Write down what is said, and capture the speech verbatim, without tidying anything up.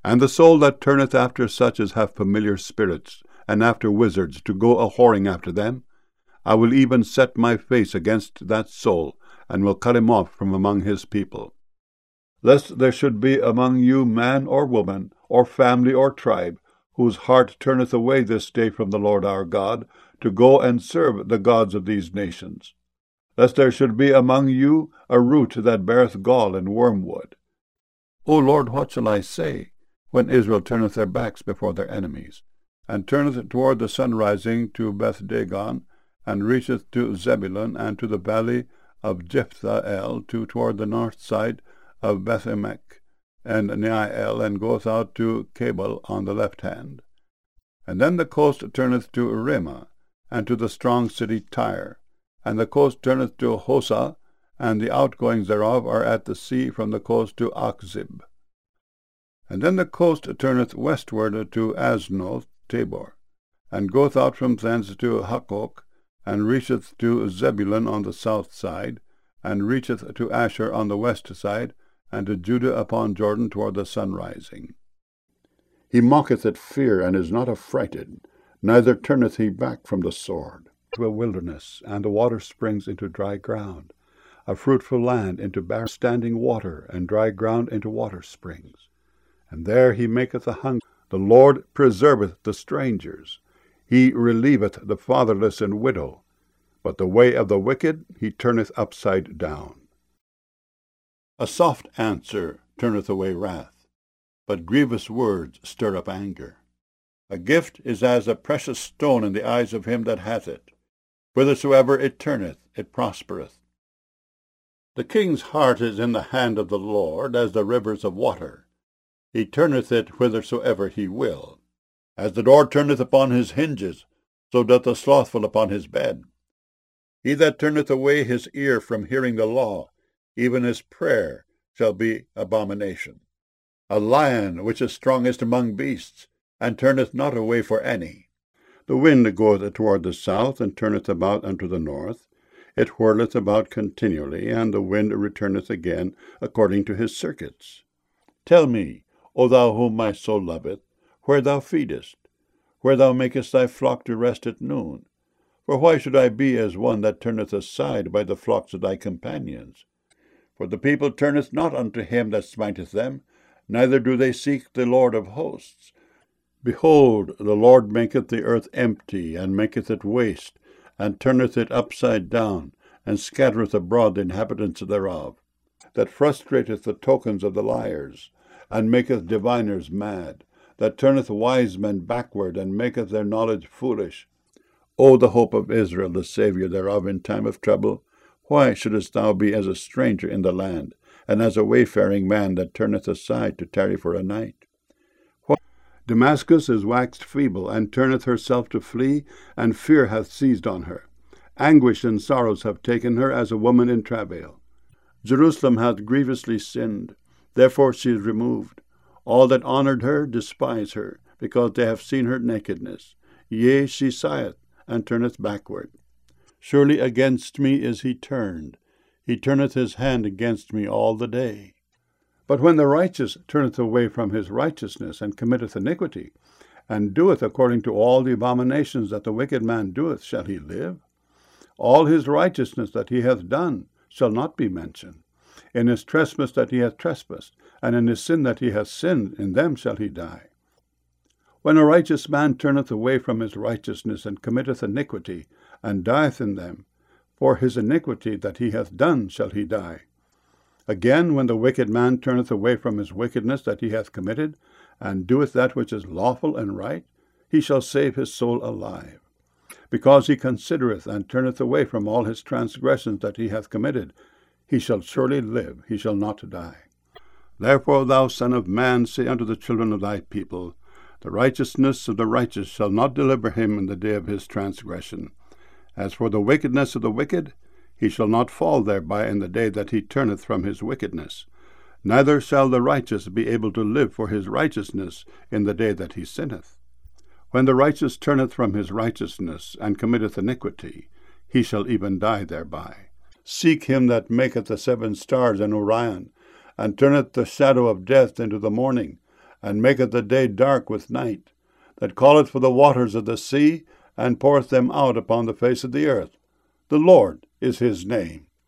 And the soul that turneth after such as have familiar spirits, and after wizards, to go a-whoring after them, I will even set my face against that soul, and will cut him off from among his people. Lest there should be among you man or woman, or family or tribe, whose heart turneth away this day from the Lord our God, to go and serve the gods of these nations. Lest there should be among you a root that beareth gall and wormwood. O Lord, what shall I say, when Israel turneth their backs before their enemies, and turneth toward the sunrising to Beth-dagon, and reacheth to Zebulun, and to the valley of Jephthahel, to toward the north side of Beth-emek, and Neiel, and goeth out to Cabal on the left hand. And then the coast turneth to Ramah, and to the strong city Tyre, and the coast turneth to Hosah, and the outgoings thereof are at the sea from the coast to Achzib. And then the coast turneth westward to Aznoth Tabor, and goeth out from thence to Hukkok, and reacheth to Zebulun on the south side, and reacheth to Asher on the west side, and to Judah upon Jordan toward the sunrising. He mocketh at fear, and is not affrighted, neither turneth he back from the sword. To a wilderness, and the water springs into dry ground, a fruitful land into barren standing water, and dry ground into water springs. And there he maketh the hungry. The Lord preserveth the strangers. He relieveth the fatherless and widow. But the way of the wicked he turneth upside down. A soft answer turneth away wrath, but grievous words stir up anger. A gift is as a precious stone in the eyes of him that hath it. Whithersoever it turneth, it prospereth. The king's heart is in the hand of the Lord, as the rivers of water. He turneth it whithersoever he will. As the door turneth upon his hinges, so doth the slothful upon his bed. He that turneth away his ear from hearing the law, even his prayer shall be abomination. A lion which is strongest among beasts, and turneth not away for any. The wind goeth toward the south, and turneth about unto the north. It whirleth about continually, and the wind returneth again according to his circuits. Tell me, O thou whom my soul loveth, where thou feedest, where thou makest thy flock to rest at noon. For why should I be as one that turneth aside by the flocks of thy companions? For the people turneth not unto him that smiteth them, neither do they seek the Lord of hosts. Behold, the Lord maketh the earth empty, and maketh it waste, and turneth it upside down, and scattereth abroad the inhabitants thereof, that frustrateth the tokens of the liars, and maketh diviners mad, that turneth wise men backward, and maketh their knowledge foolish. O the hope of Israel, the Saviour thereof in time of trouble, why shouldest thou be as a stranger in the land, and as a wayfaring man that turneth aside to tarry for a night? Damascus is waxed feeble, and turneth herself to flee, and fear hath seized on her. Anguish and sorrows have taken her as a woman in travail. Jerusalem hath grievously sinned, therefore she is removed. All that honoured her despise her, because they have seen her nakedness. Yea, she sigheth, and turneth backward. Surely against me is he turned. He turneth his hand against me all the day. But when the righteous turneth away from his righteousness, and committeth iniquity, and doeth according to all the abominations that the wicked man doeth, shall he live? All his righteousness that he hath done shall not be mentioned. In his trespass that he hath trespassed, and in his sin that he hath sinned, in them shall he die. When a righteous man turneth away from his righteousness, and committeth iniquity, and dieth in them, for his iniquity that he hath done shall he die. Again, when the wicked man turneth away from his wickedness that he hath committed, and doeth that which is lawful and right, he shall save his soul alive. Because he considereth and turneth away from all his transgressions that he hath committed, he shall surely live, he shall not die. Therefore, thou son of man, say unto the children of thy people, the righteousness of the righteous shall not deliver him in the day of his transgression. As for the wickedness of the wicked, he shall not fall thereby in the day that he turneth from his wickedness. Neither shall the righteous be able to live for his righteousness in the day that he sinneth. When the righteous turneth from his righteousness, and committeth iniquity, he shall even die thereby. Seek him that maketh the seven stars and Orion, and turneth the shadow of death into the morning, and maketh the day dark with night, that calleth for the waters of the sea, and poureth them out upon the face of the earth. The Lord is his name.